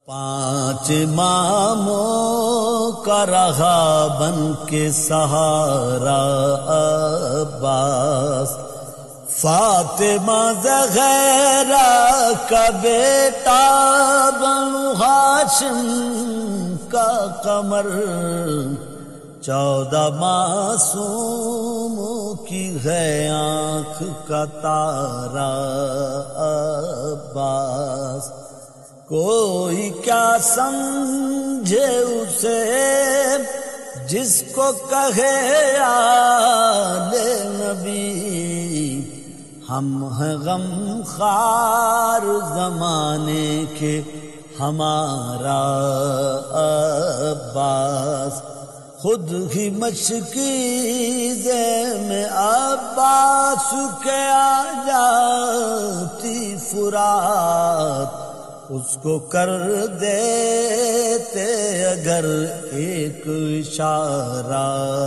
5 اماموں کا رہا بن کے سہارا عباس، فاطمہ زہرا کا بیٹا بنو ہاشم کا قمر، 14 معصوموں کی ہے آنکھ کا تارا عباس، کوئی کیا سمجھے اسے جس کو کہے آل نبی، ہم ہیں غم خوار زمانے کے ہمارا عباس، خود ہی مشکیزے میں عباس کے آ جاتی فرات، اس کو کر دیتے اگر ایک اشارہ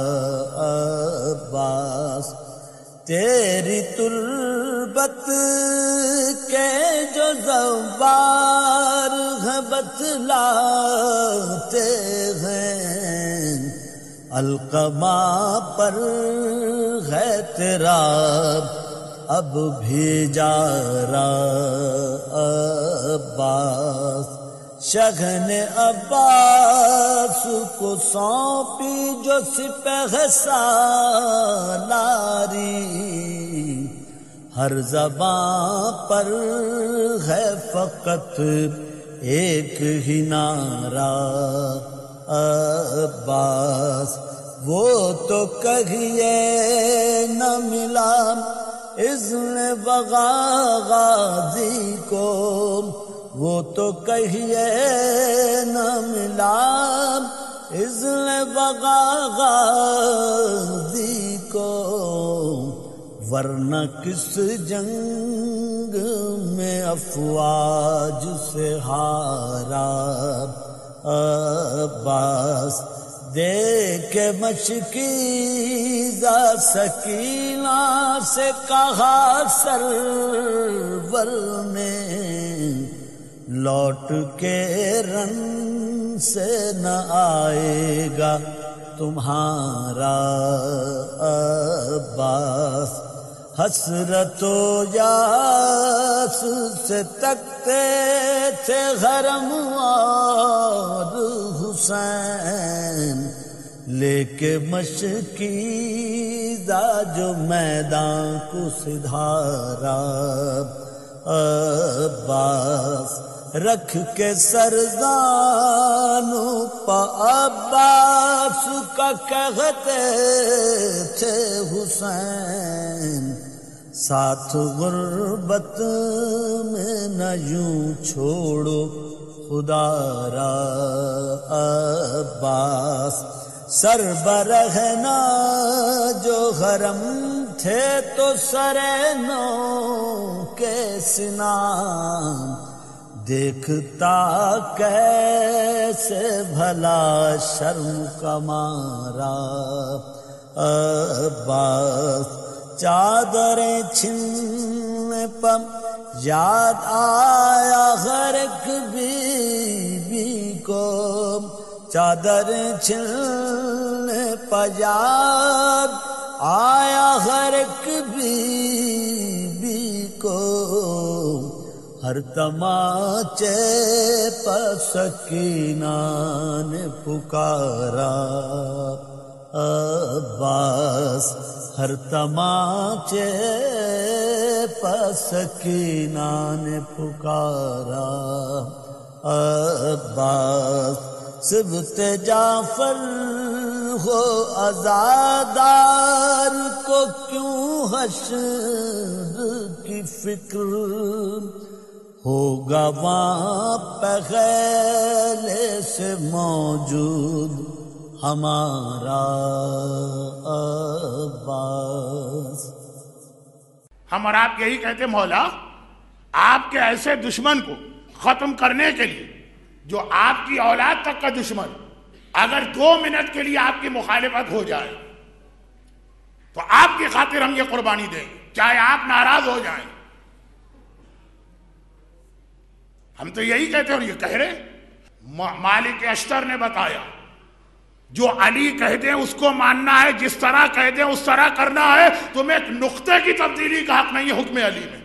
عباس، تیری تربت کے جو زوار ہیں بتلاتے ہیں، القمہ پر ہے تیرا اب بھی جا رہا عباس، شگن عباس کو سونپی جو سپہ سالاری، ہر زبان پر ہے فقط ایک ہی نعرہ عباس، وہ تو کہیے نہ ملا اذن بغا غازی کو، وہ تو کہیے نہ ملا اذن بغا غازی کو، ورنہ کس جنگ میں افواج سے ہارا عباس، دیکھ مشکیزہ سکینہ سے کہا سرور نے، لوٹ کے رن سے نہ آئے گا تمہارا عباس، حسرت و یاس سے تکتے تھے حرم اور حسین، لے کے مشکیزہ جو میدان کو سدھارا عباس، رکھ کے سرزانوں پا عباس کا کہتے تھے حسین، ساتھ غربت میں نہ یوں چھوڑو خدا را عباس، سر برہنا جو حرم تھے تو سرینوں کے سنان، دیکھتا کیسے بھلا شرم کا مارا عباس، چادریں چھننے پر یاد آیا ہر ایک بی کو، چادریں چھننے پر یاد آیا ہر ایک بی کو، ہر تماچے پر سکینہ نے پکارا عباس، ہر تماچے پر سکینہ نے پکارا عباس، سبط جعفر ہو عزادار کو کیوں حشر کی فکر، ہوگا وہاں پہلے سے موجود ہمارا عباس۔ ہم اور آپ یہی کہتے مولا، آپ کے ایسے دشمن کو ختم کرنے کے لیے جو آپ کی اولاد تک کا دشمن، اگر 2 منٹ کے لیے آپ کی مخالفت ہو جائے تو آپ کی خاطر ہم یہ قربانی دیں گے، چاہے آپ ناراض ہو جائیں۔ ہم تو یہی کہتے ہیں اور یہ کہہ رہے مالک اشتر نے بتایا جو علی کہہ دیں اس کو ماننا ہے، جس طرح کہہ دیں اس طرح کرنا ہے، تمہیں ایک نقطے کی تبدیلی کا حق نہیں ہے حکم علی میں.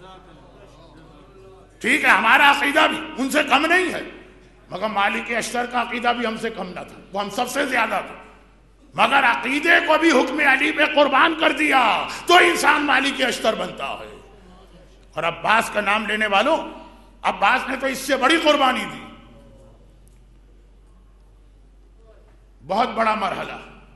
ٹھیک ہے ہمارا عقیدہ بھی ان سے کم نہیں ہے، مگر مالک اشتر کا عقیدہ بھی ہم سے کم نہ تھا، وہ ہم سب سے زیادہ تھا، مگر عقیدے کو بھی حکم علی پہ قربان کر دیا تو انسان مالک اشتر بنتا ہے. اور عباس کا نام لینے والوں، عباس نے تو اس سے بڑی قربانی دی. بہت بڑا مرحلہ.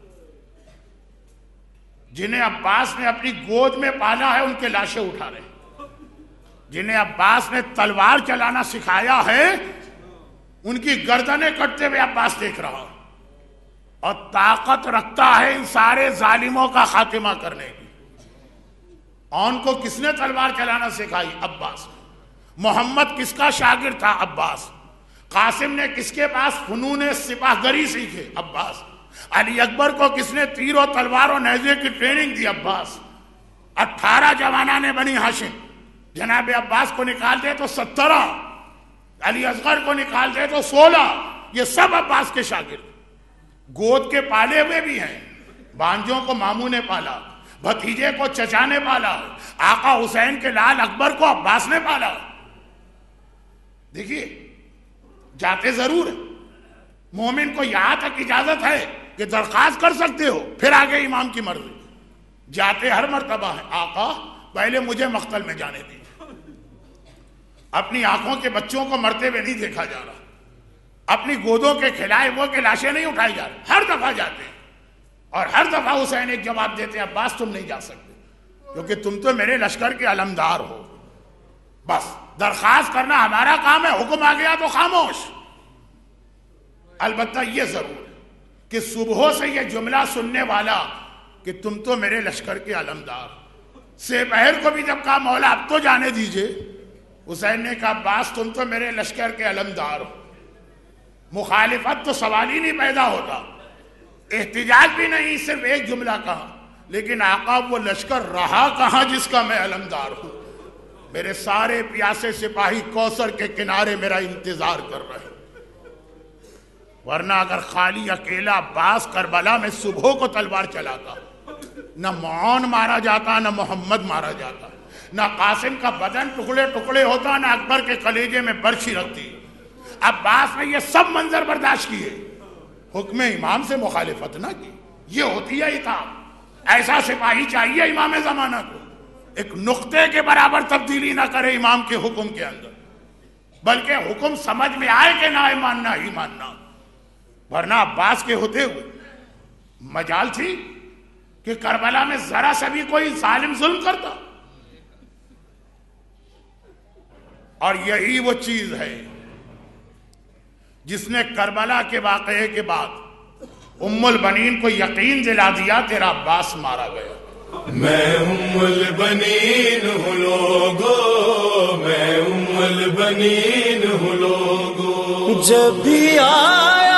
جنہیں عباس نے اپنی گود میں پالا ہے ان کے لاشیں اٹھا رہے ہیں، جنہیں عباس نے تلوار چلانا سکھایا ہے ان کی گردنیں کٹتے ہوئے عباس دیکھ رہا ہے، اور طاقت رکھتا ہے ان سارے ظالموں کا خاتمہ کرنے کی. ان کو کس نے تلوار چلانا سکھائی؟ عباس. محمد کس کا شاگرد تھا؟ عباس. قاسم نے کس کے پاس فنون سپاہ گری سیکھے؟ عباس. علی اکبر کو کس نے تیر و تلوار و نیزے کی ٹریننگ دی؟ عباس. 18 جوانان بنی ہاشم جناب عباس کو نکال دے تو 17، علی اصغر کو نکال دے تو 16، یہ سب عباس کے شاگرد. گود کے پالے ہوئے بھی ہیں. بانجوں کو ماموں نے پالا، بھتیجے کو چچا نے پالا، آقا حسین کے لال اکبر کو عباس نے پالا. دیکھیے جاتے ضرور ہیں. مومن کو یہاں تک اجازت ہے کہ درخواست کر سکتے ہو، پھر آگے امام کی مرضی. جاتے ہر مرتبہ ہیں، آقا پہلے مجھے مقتل میں جانے دیجیے. اپنی آنکھوں کے بچوں کو مرتے ہوئے نہیں دیکھا جا رہا، اپنی گودوں کے کھلائے وہ کے لاشیں نہیں اٹھائی جا رہی. ہر دفعہ جاتے ہیں اور ہر دفعہ حسین ایک جواب دیتے ہیں، عباس تم نہیں جا سکتے کیونکہ تم تو میرے لشکر کے علمدار ہو. بس درخواست کرنا ہمارا کام ہے، حکم آ گیا تو خاموش. البتہ یہ ضرور ہے کہ صبح سے یہ جملہ سننے والا کہ تم تو میرے لشکر کے علمدار، سے پہر کو بھی جب کہا مولا اب تو جانے دیجئے، حسین نے کہا عباس تم تو میرے لشکر کے علمدار ہو. مخالفت تو سوال ہی نہیں پیدا ہوتا، احتجاج بھی نہیں، صرف ایک جملہ کہا. لیکن آقا وہ لشکر رہا کہاں جس کا میں علمدار ہوں؟ میرے سارے پیاسے سپاہی کوثر کے کنارے میرا انتظار کر رہے ہیں. ورنہ اگر خالی اکیلا عباس کربلا میں صبح کو تلوار چلاتا، نہ معاون مارا جاتا، نہ محمد مارا جاتا، نہ قاسم کا بدن ٹکڑے ٹکڑے ہوتا، نہ اکبر کے کلیجے میں برچھی رکھتی. عباس نے یہ سب منظر برداشت کیے، حکم امام سے مخالفت نہ کی. یہ ہوتی ہے اطاعت. ایسا سپاہی چاہیے امام زمانہ کو، ایک نقطے کے برابر تبدیلی نہ کرے امام کے حکم کے اندر، بلکہ حکم سمجھ میں آئے کہ نہ آئے ماننا ہی ماننا. ورنہ عباس کے ہوتے ہوئے مجال تھی کہ کربلا میں ذرا سا بھی کوئی ظالم ظلم کرتا. اور یہی وہ چیز ہے جس نے کربلا کے واقعے کے بعد ام البنین کو یقین دلا دیا تیرا عباس مارا گیا. میں ام البنین ہوں لوگو، میں ام البنین ہوں لوگو. جب بھی آیا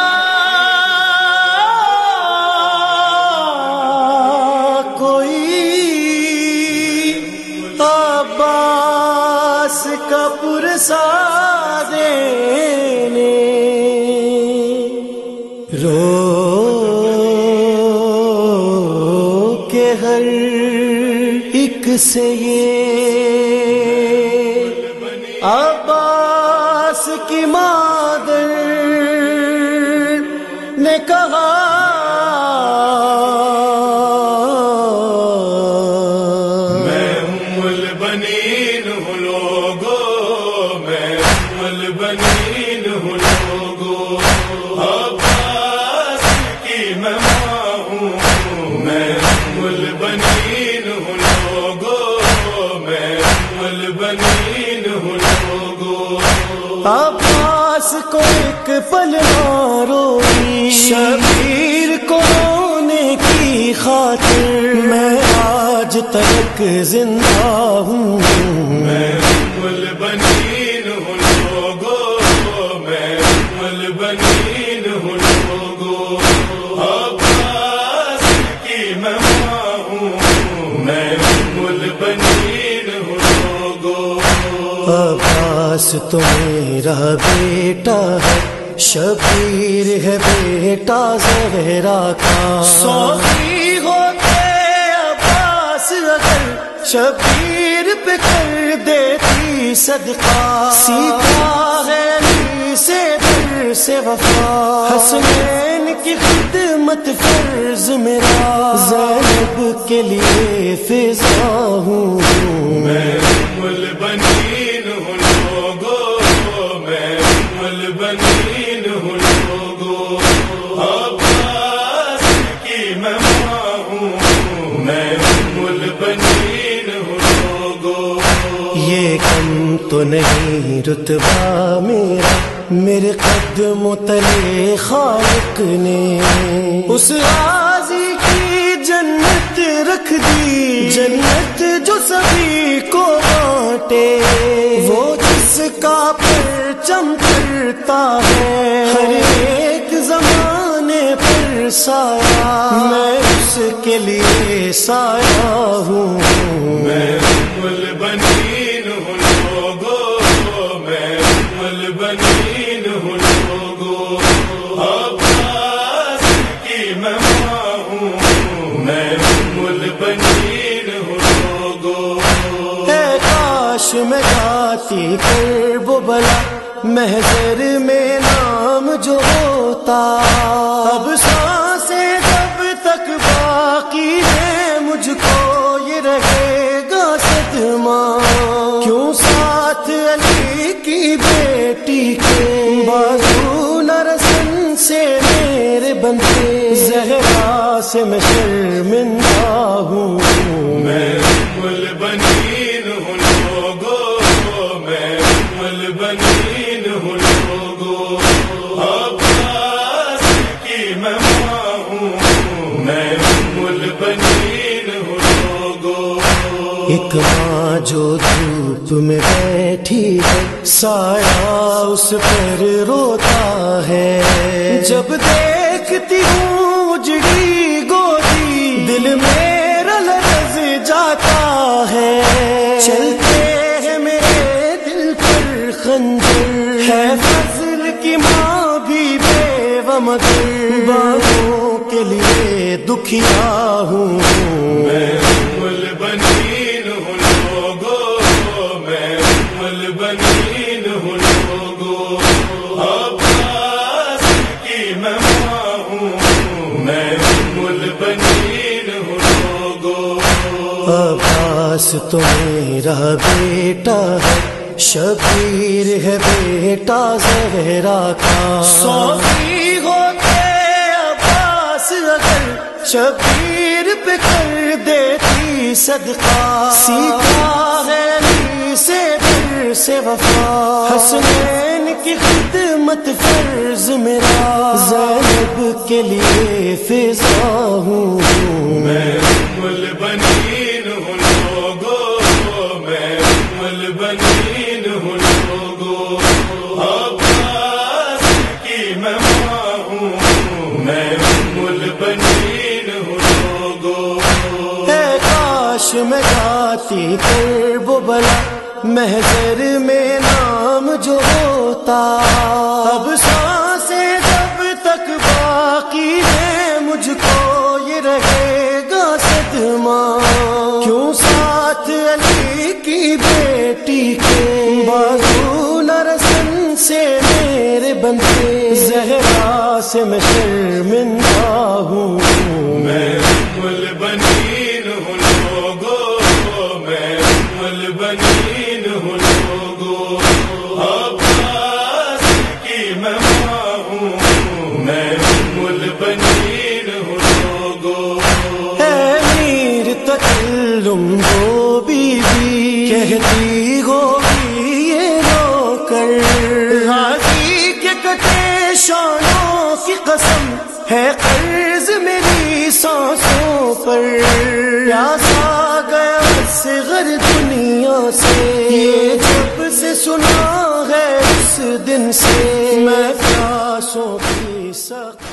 کوئی عباس کا پرسا دینے، رو کے ہر ایک سے یہ عباس کی مادر نے کہا میں ام البنین ہوں لوگو، میں ام البنین ہوں لوگو. عباس کی میں ماں ہوں، میں ام البنین ہوں لوگو، میں ام البنین ہوں لوگو. عباس کو ایک پل ماروئی، شبیر کو رونے کی خاطر میں آج تک زندہ ہوں. میں ام البنین ہوں لوگو، میں ام البنین ہوں لوگو. عباس کی میں ماں ہوں، میں ام البنین ہوں لوگو. عباس تو میرا بیٹا ہے، شبیر ہے بیٹا زہرا کا، سوخی ہوتے عباس اگر شبیر پہ کر دیتی صدقہ، سیکھا ہے علی سے در سے وفا، حسنین کی خدمت فرض میرا، زینب کے لیے فضا ہوں میں ام البنین ہوں لوگو، میں ام البنین ہوں لوگو، عباس کی میں ماں ہوں، میں ام البنین ہوں لوگو۔ یہ کم تو نہیں رتبہ میرا، میرے قدموں تلے خالق نے اس غازی کی جنت رکھ دی، جنت جو سبھی کو بانٹے، وہ جس کا پرچم کرتا ہے ہر ایک زمانے پر سایہ، میں اس کے لیے سایہ ہوں میں ام البنین ہوں لوگو، میں ام البنین ہوں لوگو، عباس کی میں ماں ہوں، میں ام البنین ہوں لوگو۔ اے کاش میں جاتی کرب و بلا، محضر میں نام جو ہوتا، اب سانسیں جب تک باقی ہے مجھ کو یہ رہے گا صدمہ، کیوں ساتھ علی کی بیٹی کے بازو نہ رسن سے میرے بندے، زہرا سے میں شرمندہ ہوں میں ام البنین ہوں لوگو، میں ام البنین ہوں لوگو، عباس کی میں ماں ہوں، میں ام البنین ہوں لوگو۔ ایک ماں جو دھوپ میں بیٹھی ہے، سایہ اس پر روتا ہے، جب دیکھتی ہوں اجڑی گودی دل میرا لرز جاتا ہے، چلتے ہیں میرے دل پر خنجر، ہے فضل کی ماں بھی بیوہ مگر، باغوں کے لیے دکھیا ہوں میں ام البنین ہوں لوگو، میں ام البنین ہوں لوگو، عباس کی میں ماں ہوں، میں ام البنین ہوں لوگو۔ عباس تو میرا بیٹا ہے، شبیر ہے بیٹا زہرا کا، سوخی ہوتے عباس اگر شبیر پہ کر دیتی صدقہ، سیکھا ہے علی سے در سے وفا، حسنین کی خدمت فرض میرا، زینب کے لیے فضا ہوں میں ام البنین ہوں لوگو، میں ام البنین ہوں لوگو، عباس کی میں ماں ہوں، میں ام البنین ہوں لوگو۔ اے کاش میں جاتی کرب و بلا، محضر میں نام جو ہوتا، اب سانسیں جب تک باقی ہے مجھ کو یہ رہے گا صدمہ، کیوں ساتھ علی کی بیٹی کے بازو نہ رسن سے میرے بندے، زہرا سے میں شرمندہ ہوں میں ام البنین ہوں لوگو، میں ام البنین ہوں لوگو، عباس کی میں ماں ہوں، میں ام البنین ہوں لوگو۔ اے میر تکلم دو بی بی، کہتی ہوگی یہ نوکر، غازی کے کٹے شانوں کی قسم ہے قرض میری سانسوں پر، پیاسا گیا صغر دنیا سے، یہ جب سے سنا ہے اس دن سے، میں پیاسوں کی سخت